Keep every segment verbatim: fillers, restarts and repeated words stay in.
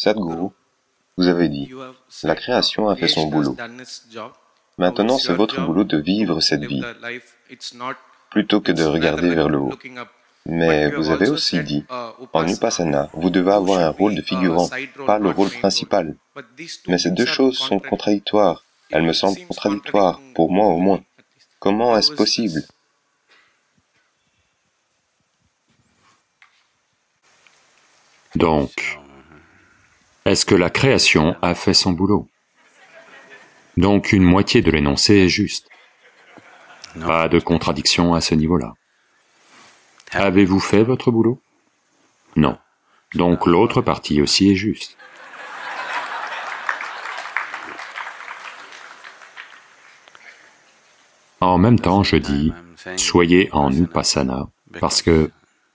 Sadhguru, vous avez dit, la création a fait son boulot. Maintenant, c'est votre boulot de vivre cette vie, plutôt que de regarder vers le haut. Mais vous avez aussi dit, en Upasana, vous devez avoir un rôle de figurant, pas le rôle principal. Mais ces deux choses sont contradictoires. Elles me semblent contradictoires, pour moi au moins. Comment est-ce possible? Donc, est-ce que la création a fait son boulot? Donc une moitié de l'énoncé est juste. Pas de contradiction à ce niveau-là. Avez-vous fait votre boulot? Non. Donc l'autre partie aussi est juste. En même temps, je dis, soyez en Upasana, parce que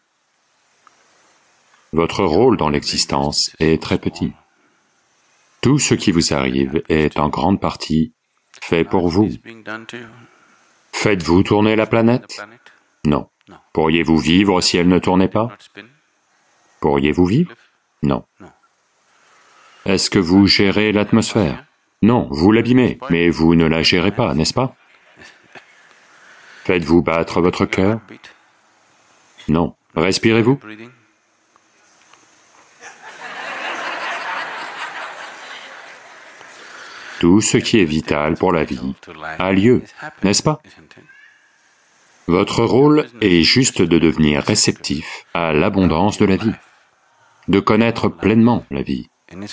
votre rôle dans l'existence est très petit. Tout ce qui vous arrive est en grande partie fait pour vous. Faites-vous tourner la planète? Non. Pourriez-vous vivre si elle ne tournait pas? Pourriez-vous vivre? Non. Est-ce que vous gérez l'atmosphère? Non, vous l'abîmez, mais vous ne la gérez pas, n'est-ce pas? Faites-vous battre votre cœur? Non. Respirez-vous? Tout ce qui est vital pour la vie a lieu, n'est-ce pas? Votre rôle est juste de devenir réceptif à l'abondance de la vie, de connaître pleinement la vie.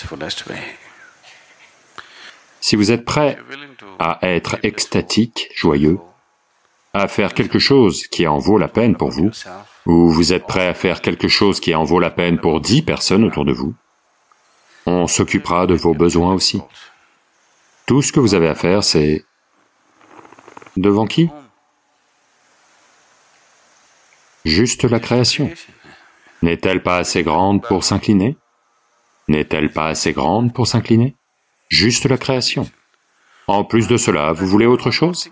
Si vous êtes prêt à être extatique, joyeux, à faire quelque chose qui en vaut la peine pour vous, ou vous êtes prêt à faire quelque chose qui en vaut la peine pour dix personnes autour de vous, on s'occupera de vos besoins aussi. Tout ce que vous avez à faire, c'est... Devant qui? Juste la création. N'est-elle pas assez grande pour s'incliner? N'est-elle pas assez grande pour s'incliner? Juste la création. En plus de cela, vous voulez autre chose?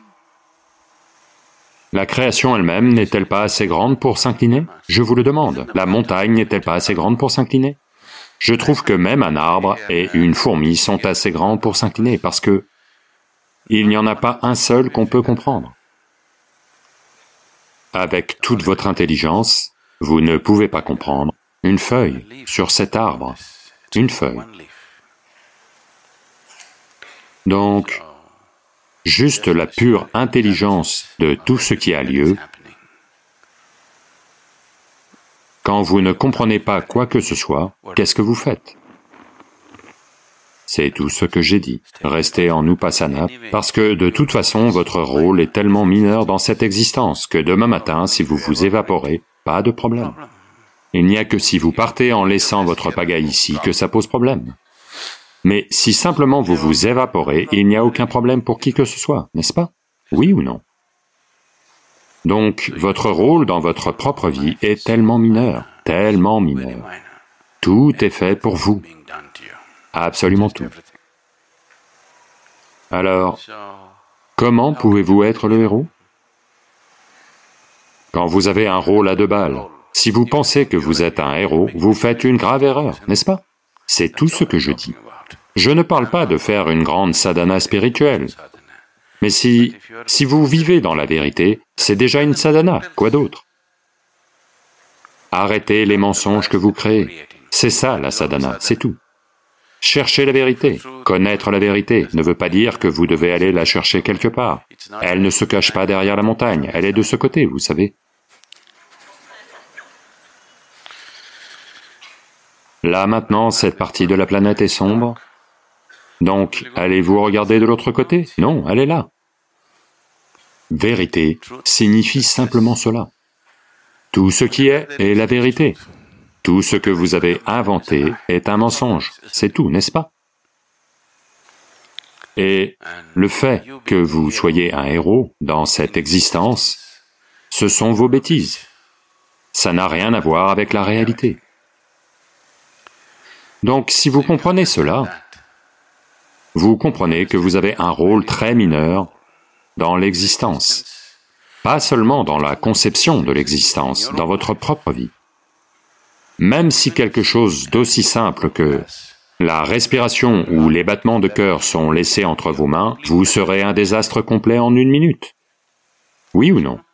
La création elle-même n'est-elle pas assez grande pour s'incliner? Je vous le demande. La montagne n'est-elle pas assez grande pour s'incliner? Je trouve que même un arbre et une fourmi sont assez grands pour s'incliner, parce que il n'y en a pas un seul qu'on peut comprendre. Avec toute votre intelligence, vous ne pouvez pas comprendre une feuille sur cet arbre, une feuille. Donc, juste la pure intelligence de tout ce qui a lieu, quand vous ne comprenez pas quoi que ce soit, qu'est-ce que vous faites? C'est tout ce que j'ai dit. Restez en Upasana, parce que de toute façon, votre rôle est tellement mineur dans cette existence que demain matin, si vous vous évaporez, pas de problème. Il n'y a que si vous partez en laissant votre pagaille ici que ça pose problème. Mais si simplement vous vous évaporez, il n'y a aucun problème pour qui que ce soit, n'est-ce pas? Oui ou non? Donc, votre rôle dans votre propre vie est tellement mineur, tellement mineur. Tout est fait pour vous. Absolument tout. Alors, comment pouvez-vous être le héros? Quand vous avez un rôle à deux balles, si vous pensez que vous êtes un héros, vous faites une grave erreur, n'est-ce pas? C'est tout ce que je dis. Je ne parle pas de faire une grande sadhana spirituelle. Mais si, si vous vivez dans la vérité, c'est déjà une sadhana, quoi d'autre? Arrêtez les mensonges que vous créez. C'est ça la sadhana, c'est tout. Cherchez la vérité. Connaître la vérité ne veut pas dire que vous devez aller la chercher quelque part. Elle ne se cache pas derrière la montagne, elle est de ce côté, vous savez. Là maintenant, cette partie de la planète est sombre. Donc, allez-vous regarder de l'autre côté? Non, elle est là. Vérité signifie simplement cela. Tout ce qui est est la vérité. Tout ce que vous avez inventé est un mensonge, c'est tout, n'est-ce pas? Et le fait que vous soyez un héros dans cette existence, ce sont vos bêtises. Ça n'a rien à voir avec la réalité. Donc, si vous comprenez cela, vous comprenez que vous avez un rôle très mineur dans l'existence, pas seulement dans la conception de l'existence, dans votre propre vie. Même si quelque chose d'aussi simple que la respiration ou les battements de cœur sont laissés entre vos mains, vous serez un désastre complet en une minute. Oui ou non?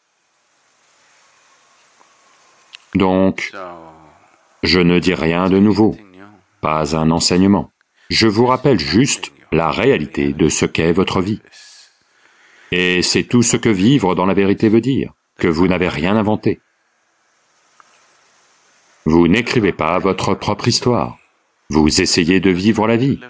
Donc, je ne dis rien de nouveau, pas un enseignement. Je vous rappelle juste la réalité de ce qu'est votre vie. Et c'est tout ce que vivre dans la vérité veut dire, que vous n'avez rien inventé. Vous n'écrivez pas votre propre histoire, vous essayez de vivre la vie.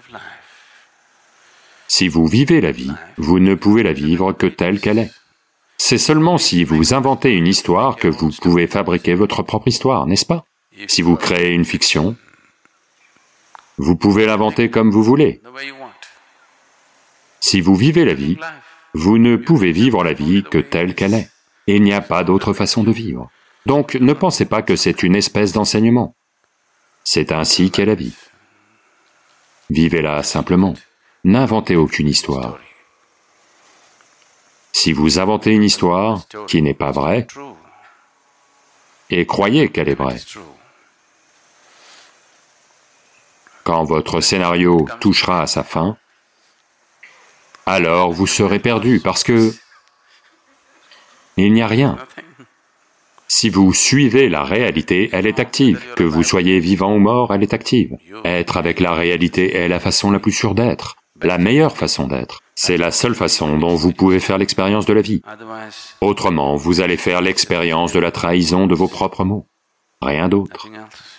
Si vous vivez la vie, vous ne pouvez la vivre que telle qu'elle est. C'est seulement si vous inventez une histoire que vous pouvez fabriquer votre propre histoire, n'est-ce pas? Si vous créez une fiction, vous pouvez l'inventer comme vous voulez. Si vous vivez la vie, vous ne pouvez vivre la vie que telle qu'elle est. Il n'y a pas d'autre façon de vivre. Donc ne pensez pas que c'est une espèce d'enseignement. C'est ainsi qu'est la vie. Vivez-la simplement. N'inventez aucune histoire. Si vous inventez une histoire qui n'est pas vraie, et croyez qu'elle est vraie, quand votre scénario touchera à sa fin, alors vous serez perdu parce que il n'y a rien. Si vous suivez la réalité, elle est active. Que vous soyez vivant ou mort, elle est active. Être avec la réalité est la façon la plus sûre d'être, la meilleure façon d'être. C'est la seule façon dont vous pouvez faire l'expérience de la vie. Autrement, vous allez faire l'expérience de la trahison de vos propres mots. Rien d'autre.